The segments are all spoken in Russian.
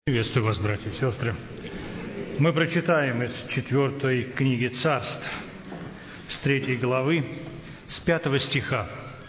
Приветствую вас, братья и сестры. Мы прочитаем из 4 книги Царств, с 3 главы, с 5 стиха.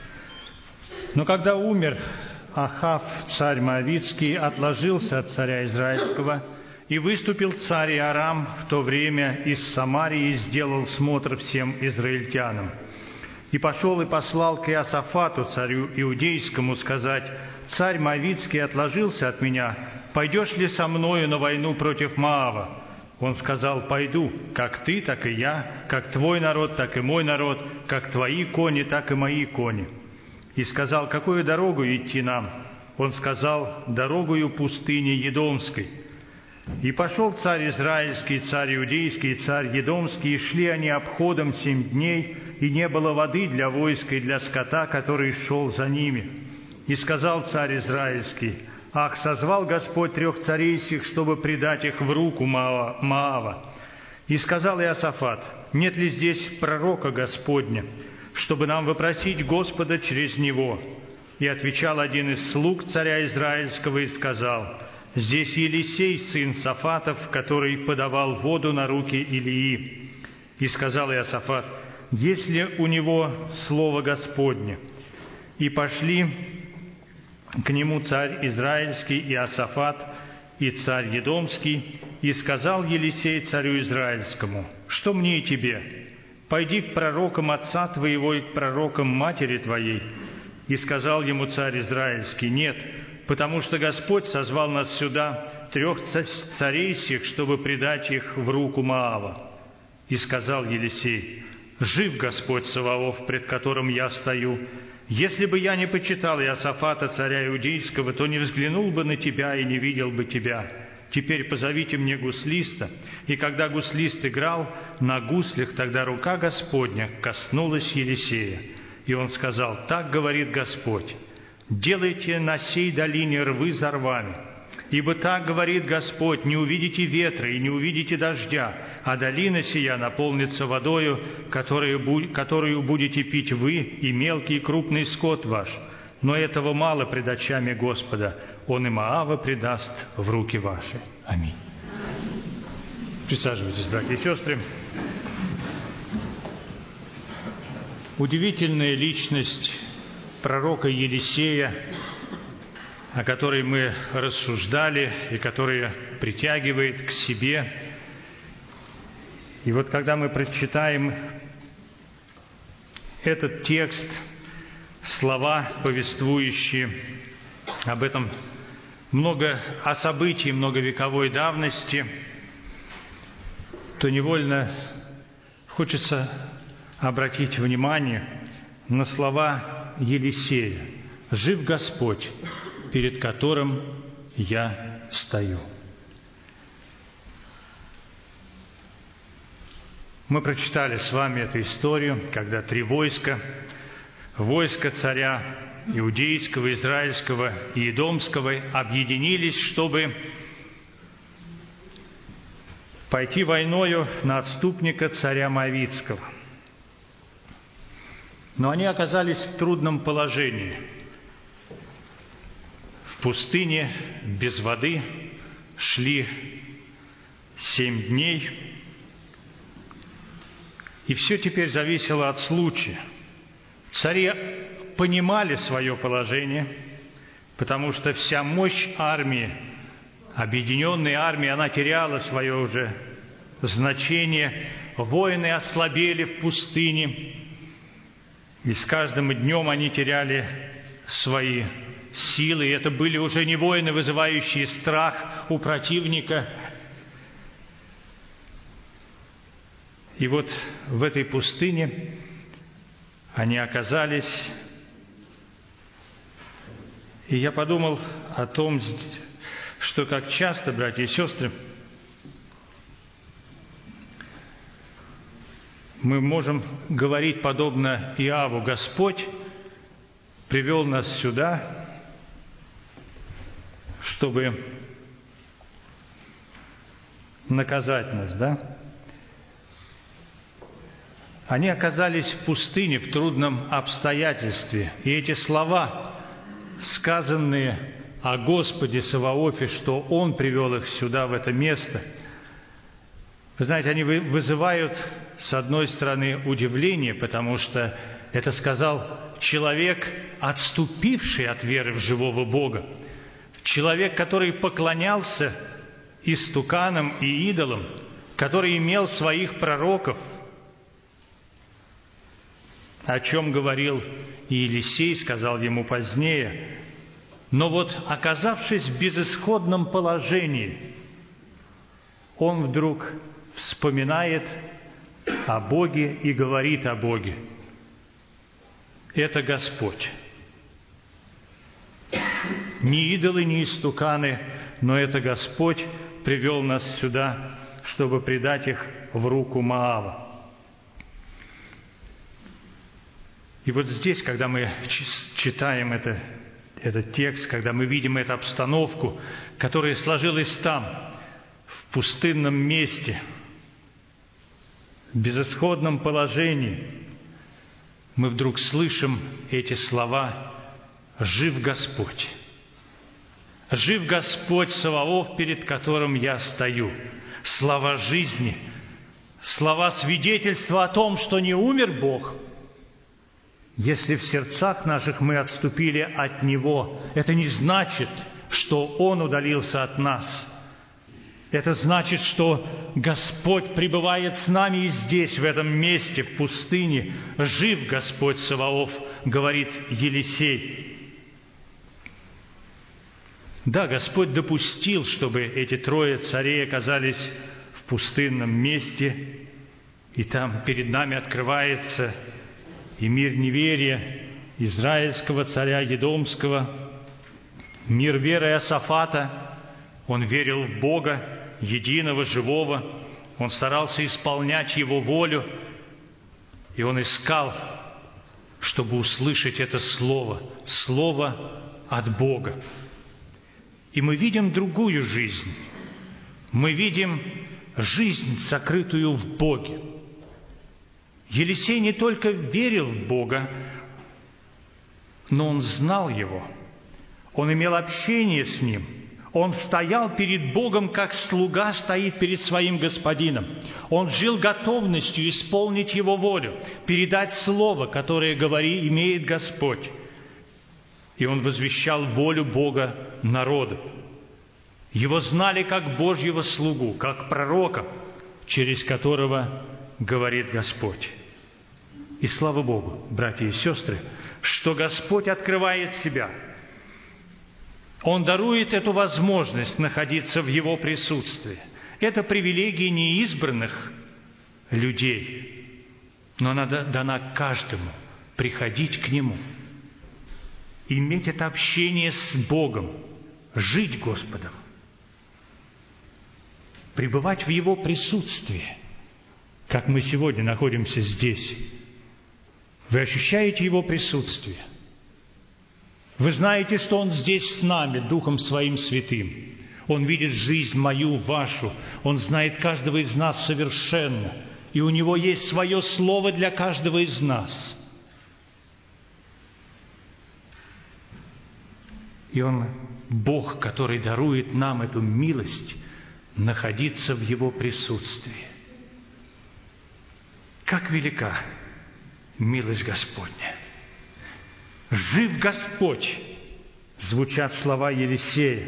«Но когда умер Ахав, царь Моавитский, отложился от царя Израильского, и выступил царь Иорам в то время из Самарии и сделал смотр всем израильтянам. И пошел и послал к Иосафату, царю Иудейскому, сказать: царь Моавитский отложился от меня, пойдешь ли со мною на войну против Моава? Он сказал: пойду, как ты, так и я, как твой народ, так и мой народ, как твои кони, так и мои кони. И сказал: какую дорогу идти нам? Он сказал: дорогою пустыни Едомской. И пошел царь Израильский, царь Иудейский, царь Едомский, и шли они обходом 7 дней, и не было воды для войска и для скота, который шел за ними. И сказал царь Израильский: ах, созвал Господь 3 царей сих, чтобы предать их в руку Моава. И сказал Иосафат: нет ли здесь пророка Господня, чтобы нам вопросить Господа через него? И отвечал один из слуг царя Израильского и сказал: здесь Елисей, сын Сафатов, который подавал воду на руки Илии. И сказал Иосафат: есть ли у него слово Господне? И пошли к нему царь Израильский, Иосафат и царь Едомский, и сказал Елисей царю Израильскому: что мне и тебе? Пойди к пророкам отца твоего и к пророкам матери твоей. И сказал ему царь Израильский: нет, потому что Господь созвал нас сюда, 3 царей сих, чтобы предать их в руку Моава. И сказал Елисей: жив Господь Саваоф, пред которым я стою, если бы я не почитал Иосафата, царя Иудейского, то не взглянул бы на тебя и не видел бы тебя. Теперь позовите мне гуслиста». И когда гуслист играл на гуслях, тогда рука Господня коснулась Елисея. И он сказал: так говорит Господь: делайте на сей долине рвы за рвами. Ибо так говорит Господь: не увидите ветра и не увидите дождя, а долина сия наполнится водою, которую будете пить вы и мелкий и крупный скот ваш. Но этого мало пред очами Господа, Он и Моава предаст в руки ваши. Аминь. Присаживайтесь, братья и сестры. Удивительная личность пророка Елисея, о которой мы рассуждали и которая притягивает к себе. И вот когда мы прочитаем этот текст, слова, повествующие об этом о событии многовековой давности, то невольно хочется обратить внимание на слова Елисея: «Жив Господь, перед которым я стою». Мы прочитали с вами эту историю, когда 3 войска царя Иудейского, Израильского и Едомского объединились, чтобы пойти войною на отступника царя Моавитского. Но они оказались в трудном положении. В пустыне без воды шли 7 дней, и все теперь зависело от случая. Цари понимали свое положение, потому что вся мощь армии, объединенной армии, она теряла свое уже значение. Воины ослабели в пустыне, и с каждым днем они теряли свои силы. И это были уже не воины, вызывающие страх у противника. И вот в этой пустыне они оказались. И я подумал о том, что как часто, братья и сестры, мы можем говорить подобно Иову: Господь привел нас сюда, чтобы наказать нас, да? Они оказались в пустыне, в трудном обстоятельстве. И эти слова, сказанные о Господе Саваофе, что Он привел их сюда, в это место. Вы знаете, они вызывают, с одной стороны, удивление, потому что это сказал человек, отступивший от веры в живого Бога. Человек, который поклонялся истуканам и идолам, который имел своих пророков, о чем говорил и Елисей, сказал ему позднее. Но вот, оказавшись в безысходном положении, он вдруг вспоминает о Боге и говорит о Боге. Это Господь. Ни идолы, ни истуканы, но это Господь привел нас сюда, чтобы предать их в руку Моава. И вот здесь, когда мы читаем этот текст, когда мы видим эту обстановку, которая сложилась там, в пустынном месте, в безысходном положении, мы вдруг слышим эти слова: «Жив Господь! Жив Господь Саваоф, перед которым я стою». Слова жизни, слова свидетельства о том, что не умер Бог. Если в сердцах наших мы отступили от Него, это не значит, что Он удалился от нас. Это значит, что Господь пребывает с нами и здесь, в этом месте, в пустыне. Жив Господь Саваоф, говорит Елисей. Да, Господь допустил, чтобы эти трое царей оказались в пустынном месте, и там перед нами открывается и мир неверия израильского царя Едомского, мир веры Иосафата. Он верил в Бога, единого, живого. Он старался исполнять Его волю, и он искал, чтобы услышать это слово от Бога. И мы видим другую жизнь. Мы видим жизнь, сокрытую в Боге. Елисей не только верил в Бога, но он знал Его. Он имел общение с Ним. Он стоял перед Богом, как слуга стоит перед своим господином. Он жил готовностью исполнить Его волю, передать слово, которое имеет Господь. И он возвещал волю Бога народу. Его знали как Божьего слугу, как пророка, через которого говорит Господь. И слава Богу, братья и сестры, что Господь открывает себя. Он дарует эту возможность находиться в Его присутствии. Это привилегия неизбранных людей, но она дана каждому приходить к Нему, иметь это общение с Богом, жить Господом, пребывать в Его присутствии, как мы сегодня находимся здесь. Вы ощущаете Его присутствие? Вы знаете, что Он здесь с нами, Духом Своим Святым. Он видит жизнь мою, вашу. Он знает каждого из нас совершенно. И у Него есть свое слово для каждого из нас. И Он Бог, который дарует нам эту милость находиться в Его присутствии. Как велика милость Господня! «Жив Господь!» звучат слова Елисея.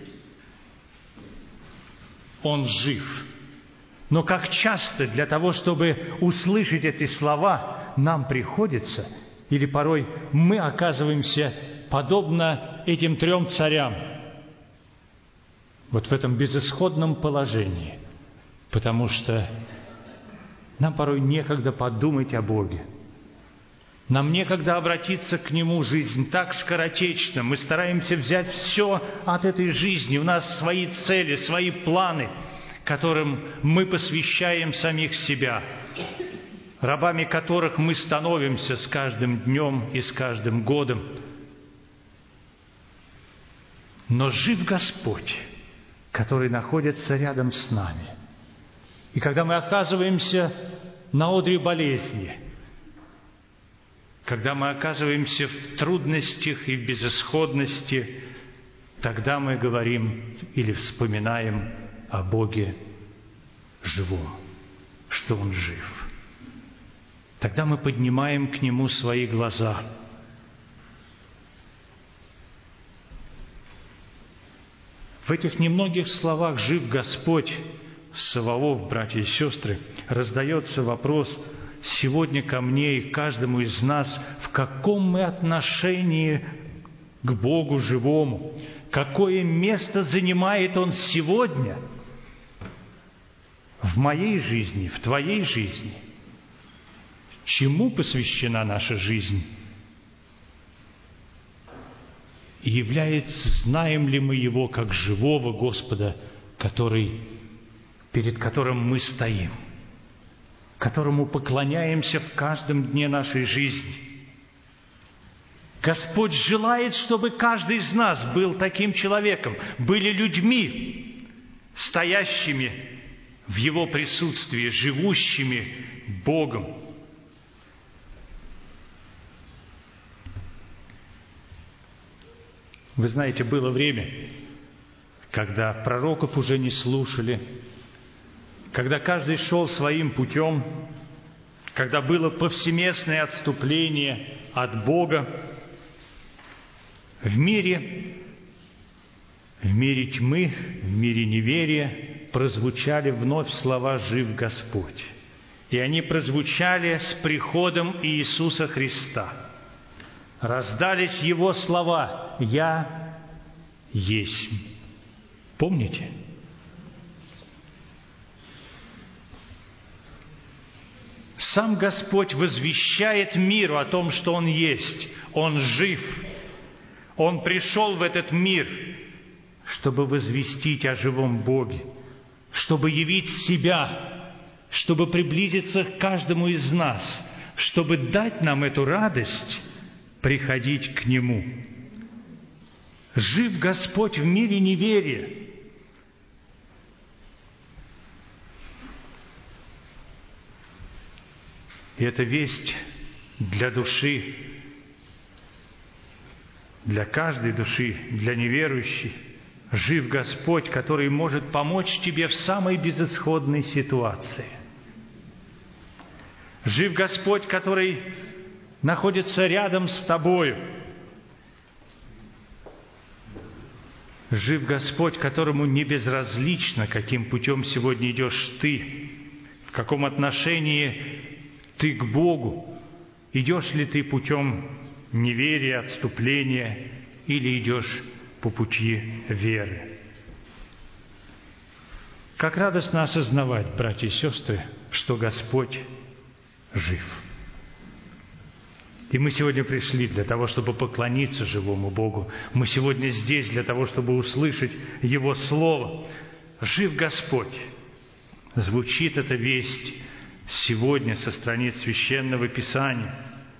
Он жив. Но как часто для того, чтобы услышать эти слова, нам приходится, или порой мы оказываемся подобно этим трем царям, вот в этом безысходном положении, потому что нам порой некогда подумать о Боге. Нам некогда обратиться к Нему. Жизнь так скоротечна. Мы стараемся взять все от этой жизни. У нас свои цели, свои планы, которым мы посвящаем самих себя, рабами которых мы становимся с каждым днем и с каждым годом. Но жив Господь, который находится рядом с нами. И когда мы оказываемся на одре болезни, когда мы оказываемся в трудностях и в безысходности, тогда мы говорим или вспоминаем о Боге живом, что Он жив. Тогда мы поднимаем к Нему свои глаза. В этих немногих словах «Жив Господь», Саваоф, братья и сестры, раздается вопрос сегодня ко мне и каждому из нас, в каком мы отношении к Богу живому, какое место занимает Он сегодня в моей жизни, в твоей жизни, чему посвящена наша жизнь, и знаем ли мы Его как живого Господа, перед которым мы стоим, которому поклоняемся в каждом дне нашей жизни. Господь желает, чтобы каждый из нас был таким человеком, были людьми, стоящими в Его присутствии, живущими Богом. Вы знаете, было время, когда пророков уже не слушали, когда каждый шел своим путем, когда было повсеместное отступление от Бога. В мире тьмы, в мире неверия прозвучали вновь слова «Жив Господь». И они прозвучали с приходом Иисуса Христа. Раздались Его слова «Я есть». Помните? Сам Господь возвещает миру о том, что Он есть, Он жив. Он пришел в этот мир, чтобы возвестить о живом Боге, чтобы явить себя, чтобы приблизиться к каждому из нас, чтобы дать нам эту радость приходить к Нему. Жив Господь в мире неверия. И это весть для души, для каждой души, для неверующей. Жив Господь, который может помочь тебе в самой безысходной ситуации. Жив Господь, который находится рядом с тобою. Жив Господь, которому не безразлично, каким путем сегодня идешь ты, в каком отношении ты к Богу, идешь ли ты путем неверия, отступления, или идешь по пути веры. Как радостно осознавать, братья и сестры, что Господь жив. И мы сегодня пришли для того, чтобы поклониться живому Богу. Мы сегодня здесь для того, чтобы услышать Его Слово. Жив Господь. Звучит эта весть сегодня со страниц Священного Писания.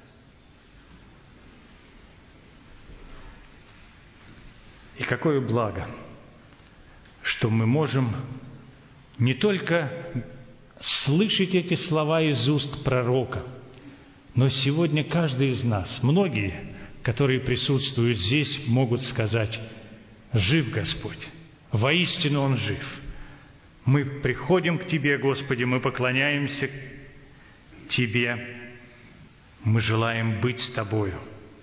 И какое благо, что мы можем не только слышать эти слова из уст пророка, но сегодня каждый из нас, многие, которые присутствуют здесь, могут сказать: «Жив Господь, воистину Он жив». Мы приходим к Тебе, Господи, мы поклоняемся Тебе, мы желаем быть с Тобою.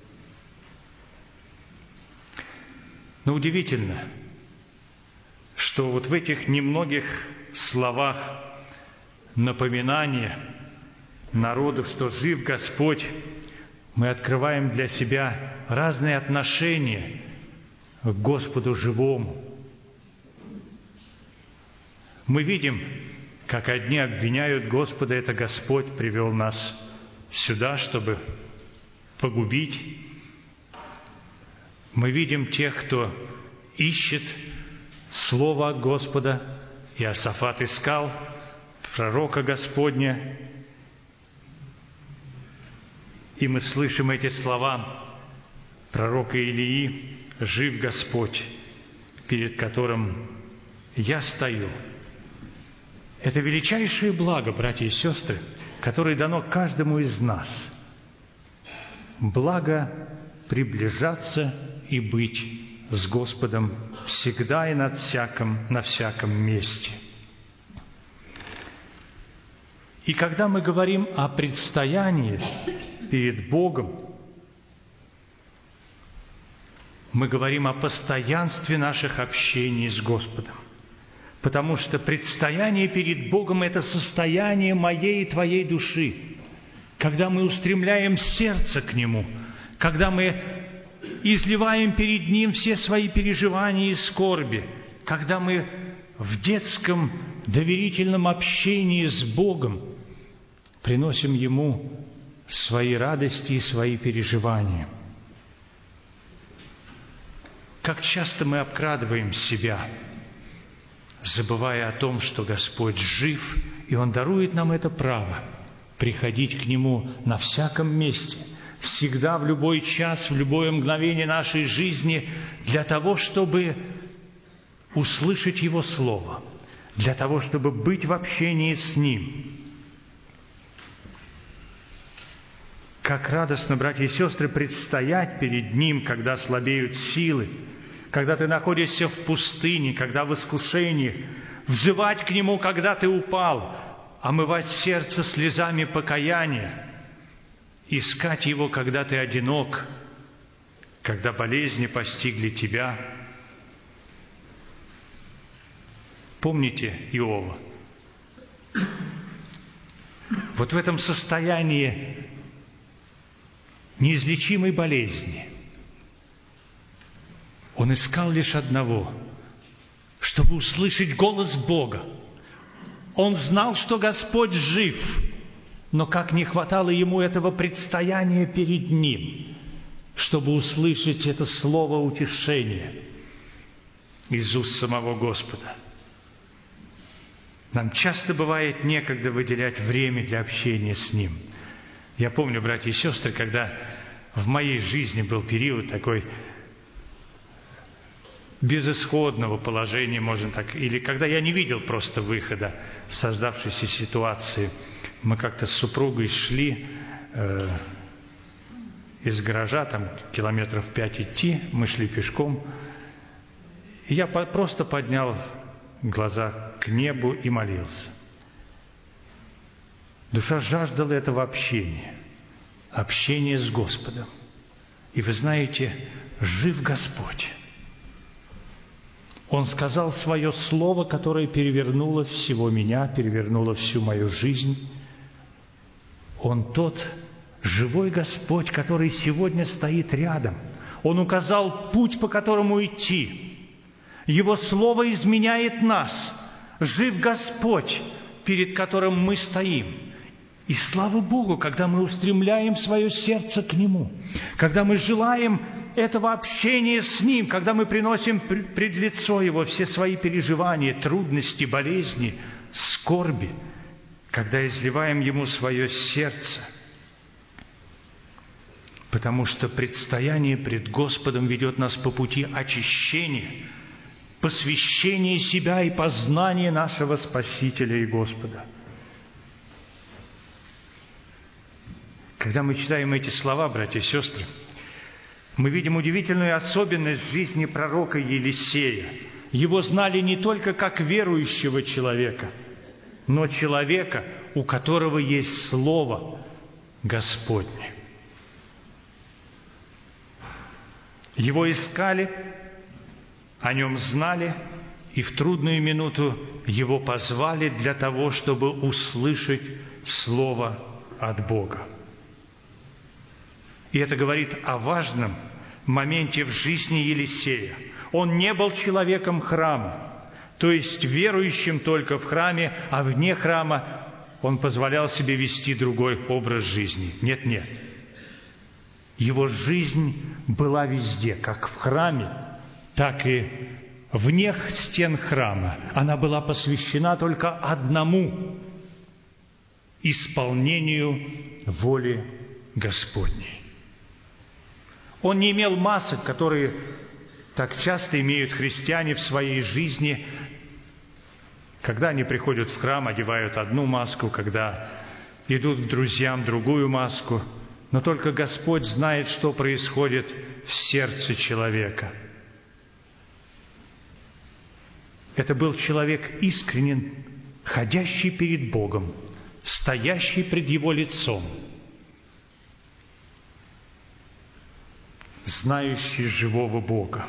Но удивительно, что вот в этих немногих словах напоминания народу, что жив Господь, мы открываем для себя разные отношения к Господу живому. Мы видим, как одни обвиняют Господа, это Господь привел нас сюда, чтобы погубить. Мы видим тех, кто ищет Слово от Господа. Иосафат искал пророка Господня. И мы слышим эти слова пророка Илии: «Жив Господь, перед которым я стою». Это величайшее благо, братья и сестры, которое дано каждому из нас. Благо приближаться и быть с Господом всегда и на всяком месте. И когда мы говорим о предстоянии перед Богом, мы говорим о постоянстве наших общений с Господом. Потому что предстояние перед Богом – это состояние моей и твоей души. Когда мы устремляем сердце к Нему, когда мы изливаем перед Ним все свои переживания и скорби, когда мы в детском доверительном общении с Богом приносим Ему свои радости и свои переживания. Как часто мы обкрадываем себя, забывая о том, что Господь жив, и Он дарует нам это право приходить к Нему на всяком месте, всегда, в любой час, в любое мгновение нашей жизни, для того, чтобы услышать Его Слово, для того, чтобы быть в общении с Ним. Как радостно, братья и сестры, предстоять перед Ним, когда слабеют силы, когда ты находишься в пустыне, когда в искушении, взывать к Нему, когда ты упал, омывать сердце слезами покаяния, искать Его, когда ты одинок, когда болезни постигли тебя. Помните Иова? Вот в этом состоянии неизлечимой болезни он искал лишь одного, чтобы услышать голос Бога. Он знал, что Господь жив, но как не хватало ему этого предстояния перед Ним, чтобы услышать это слово утешения из уст самого Господа. Нам часто бывает некогда выделять время для общения с Ним. Я помню, братья и сестры, когда в моей жизни был период такой безысходного положения, можно так, или когда я не видел просто выхода в создавшейся ситуации. Мы как-то с супругой шли из гаража, там километров 5 идти, мы шли пешком, и я просто поднял глаза к небу и молился. Душа жаждала этого общения с Господом. И вы знаете, жив Господь. Он сказал свое слово, которое перевернуло всего меня, перевернуло всю мою жизнь. Он тот живой Господь, который сегодня стоит рядом. Он указал путь, по которому идти. Его слово изменяет нас. Жив Господь, перед которым мы стоим. И слава Богу, когда мы устремляем свое сердце к Нему, когда мы желаем этого общения с Ним, когда мы приносим пред лицо Его все свои переживания, трудности, болезни, скорби, когда изливаем Ему свое сердце, потому что предстояние пред Господом ведет нас по пути очищения, посвящения себя и познания нашего Спасителя и Господа. Когда мы читаем эти слова, братья и сестры, мы видим удивительную особенность жизни пророка Елисея. Его знали не только как верующего человека, но человека, у которого есть Слово Господне. Его искали, о нем знали, и в трудную минуту его позвали для того, чтобы услышать Слово от Бога. И это говорит о важном моменте в жизни Елисея. Он не был человеком храма, то есть верующим только в храме, а вне храма он позволял себе вести другой образ жизни. Нет. Его жизнь была везде, как в храме, так и вне стен храма. Она была посвящена только одному – исполнению воли Господней. Он не имел масок, которые так часто имеют христиане в своей жизни. Когда они приходят в храм, одевают одну маску, когда идут к друзьям, другую маску. Но только Господь знает, что происходит в сердце человека. Это был человек искренен, ходящий перед Богом, стоящий пред Его лицом, знающий живого Бога.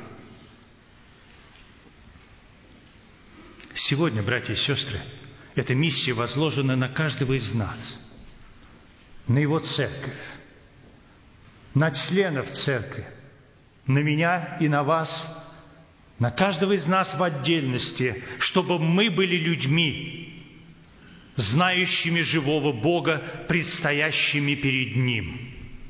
Сегодня, братья и сестры, эта миссия возложена на каждого из нас, на его церковь, на членов церкви, на меня и на вас, на каждого из нас в отдельности, чтобы мы были людьми, знающими живого Бога, предстоящими перед Ним,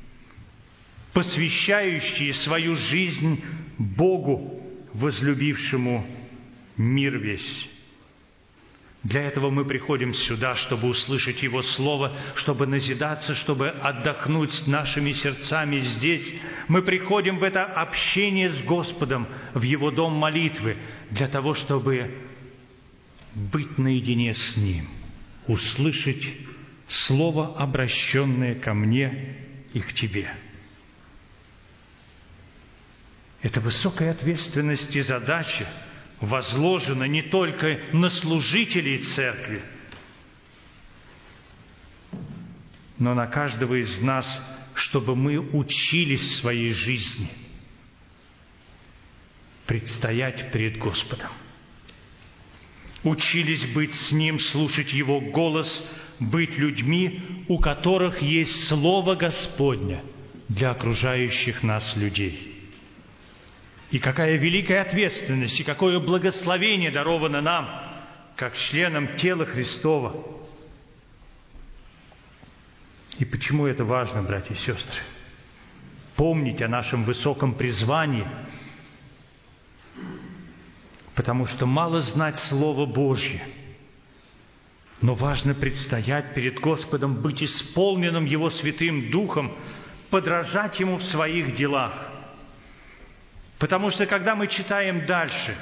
посвящающие свою жизнь Богу, возлюбившему мир весь. Для этого мы приходим сюда, чтобы услышать Его Слово, чтобы назидаться, чтобы отдохнуть нашими сердцами здесь. Мы приходим в это общение с Господом, в Его дом молитвы, для того, чтобы быть наедине с Ним, услышать Слово, обращенное ко мне и к тебе. Это высокая ответственность и задача возложена не только на служителей церкви, но на каждого из нас, чтобы мы учились в своей жизни предстоять перед Господом. Учились быть с Ним, слушать Его голос, быть людьми, у которых есть Слово Господне для окружающих нас людей. И какая великая ответственность, и какое благословение даровано нам, как членам тела Христова. И почему это важно, братья и сестры? Помнить о нашем высоком призвании, потому что мало знать Слово Божье, но важно предстоять перед Господом, быть исполненным Его Святым Духом, подражать Ему в своих делах. Потому что, когда мы читаем дальше,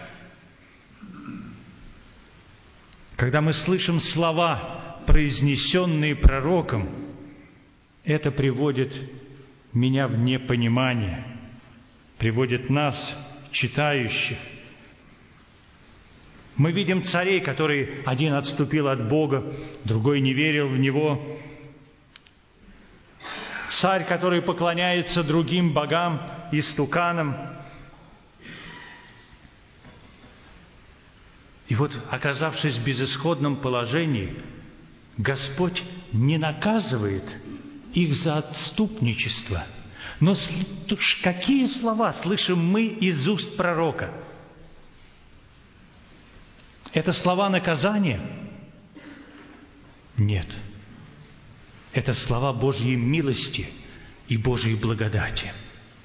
когда мы слышим слова, произнесенные пророком, это приводит меня в непонимание, приводит нас, читающих. Мы видим царей, которые один отступил от Бога, другой не верил в Него. Царь, который поклоняется другим богам, истуканам. И вот, оказавшись в безысходном положении, Господь не наказывает их за отступничество. Но какие слова слышим мы из уст пророка? Это слова наказания? Нет. Это слова Божьей милости и Божьей благодати.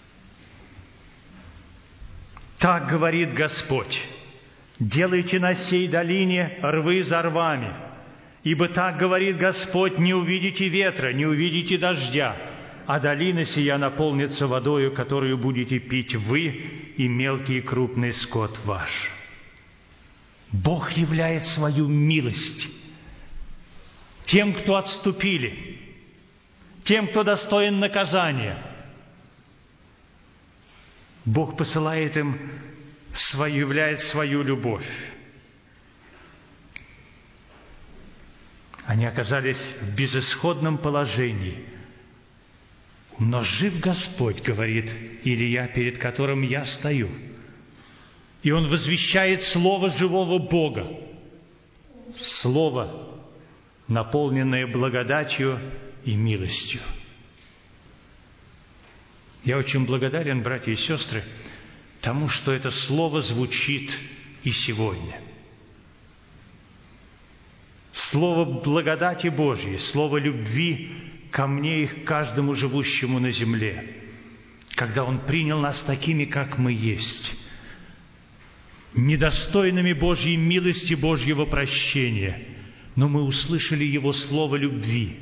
Так говорит Господь: «Делайте на сей долине рвы за рвами, ибо так говорит Господь: не увидите ветра, не увидите дождя, а долина сия наполнится водою, которую будете пить вы и мелкий и крупный скот ваш». Бог являет свою милость тем, кто отступили, тем, кто достоин наказания. Бог посылает им являет свою любовь. Они оказались в безысходном положении. Но жив Господь, говорит Илия, перед которым я стою. И он возвещает слово живого Бога. Слово, наполненное благодатью и милостью. Я очень благодарен, братья и сестры, тому, что это слово звучит и сегодня. Слово благодати Божьей, слово любви ко мне и к каждому живущему на земле, когда Он принял нас такими, как мы есть, недостойными Божьей милости, Божьего прощения, но мы услышали Его слово любви.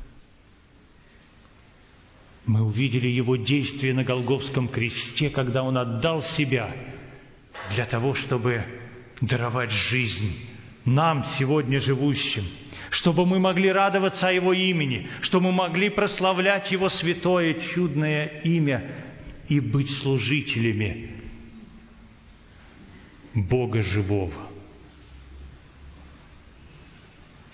Мы увидели Его действие на Голгофском кресте, когда Он отдал Себя для того, чтобы даровать жизнь нам, сегодня живущим, чтобы мы могли радоваться о Его имени, чтобы мы могли прославлять Его святое, чудное имя и быть служителями Бога живого.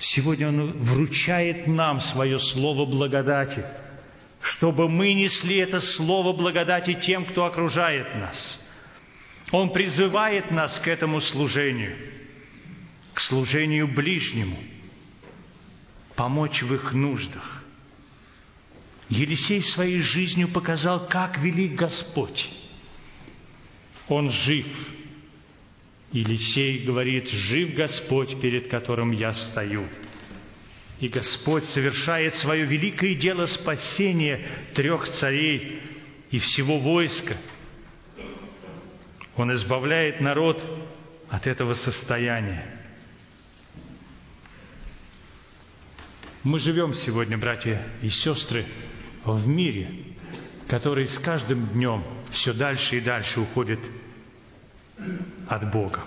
Сегодня Он вручает нам свое слово благодати, чтобы мы несли это слово благодати тем, кто окружает нас. Он призывает нас к этому служению, к служению ближнему, помочь в их нуждах. Елисей своей жизнью показал, как велик Господь. Он жив. Елисей говорит: «Жив Господь, перед которым я стою». И Господь совершает свое великое дело спасения 3 царей и всего войска. Он избавляет народ от этого состояния. Мы живем сегодня, братья и сестры, в мире, который с каждым днем все дальше и дальше уходит от Бога.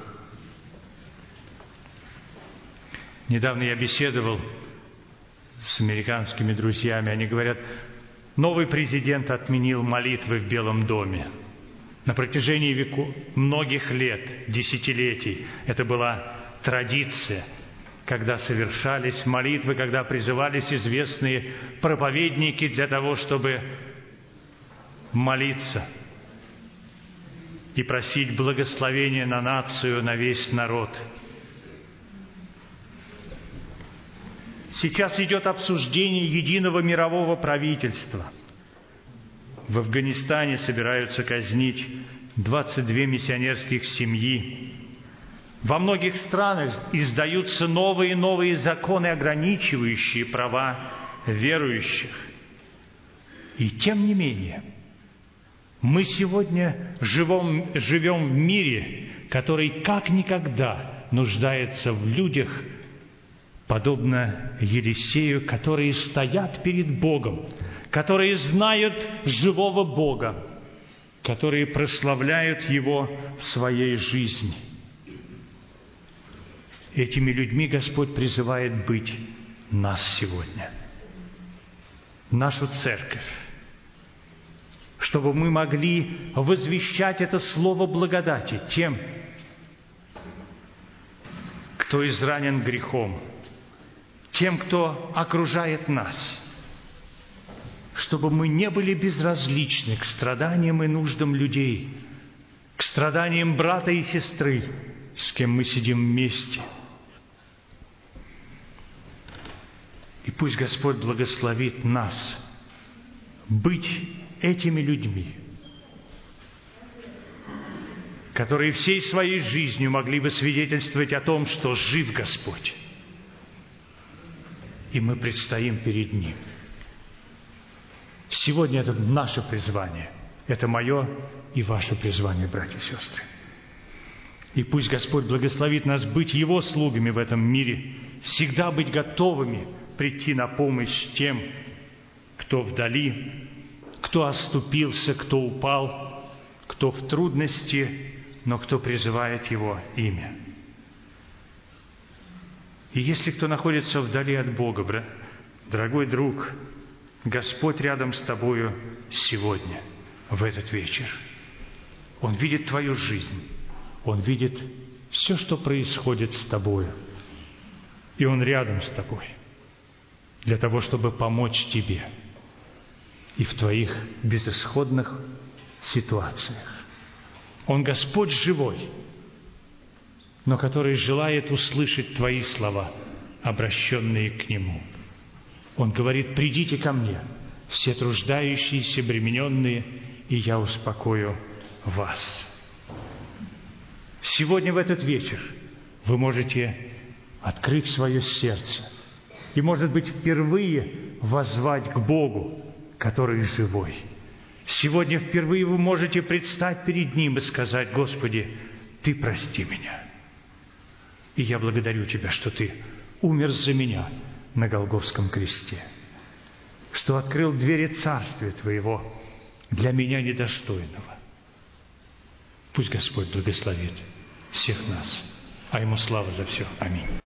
Недавно я беседовал с американскими друзьями. Они говорят: новый президент отменил молитвы в Белом доме. На протяжении многих лет, десятилетий, это была традиция, когда совершались молитвы, когда призывались известные проповедники для того, чтобы молиться и просить благословения на нацию, на весь народ. Сейчас идет обсуждение единого мирового правительства. В Афганистане собираются казнить 22 миссионерских семьи. Во многих странах издаются новые и новые законы, ограничивающие права верующих. И тем не менее, мы сегодня живем в мире, который как никогда нуждается в людях, подобно Елисею, которые стоят перед Богом, которые знают живого Бога, которые прославляют Его в своей жизни. Этими людьми Господь призывает быть нас сегодня, нашу церковь, чтобы мы могли возвещать это слово благодати тем, кто изранен грехом, тем, кто окружает нас, чтобы мы не были безразличны к страданиям и нуждам людей, к страданиям брата и сестры, с кем мы сидим вместе. И пусть Господь благословит нас быть этими людьми, которые всей своей жизнью могли бы свидетельствовать о том, что жив Господь, и мы предстоим перед Ним. Сегодня это наше призвание, это мое и ваше призвание, братья и сестры. И пусть Господь благословит нас быть Его слугами в этом мире, всегда быть готовыми прийти на помощь тем, кто вдали, кто оступился, кто упал, кто в трудности, но кто призывает Его имя. И если кто находится вдали от Бога, дорогой друг, Господь рядом с тобою сегодня, в этот вечер. Он видит твою жизнь, Он видит все, что происходит с тобою, и Он рядом с тобой для того, чтобы помочь тебе и в твоих безысходных ситуациях. Он Господь живой, но который желает услышать твои слова, обращенные к Нему. Он говорит: «Придите ко мне, все труждающиеся, бремененные, и я успокою вас». Сегодня в этот вечер вы можете открыть свое сердце и, может быть, впервые воззвать к Богу, который живой. Сегодня впервые вы можете предстать перед Ним и сказать: «Господи, Ты прости меня, и я благодарю Тебя, что Ты умер за меня на Голгофском кресте, что открыл двери Царствия Твоего для меня недостойного». Пусть Господь благословит всех нас, а Ему слава за все. Аминь.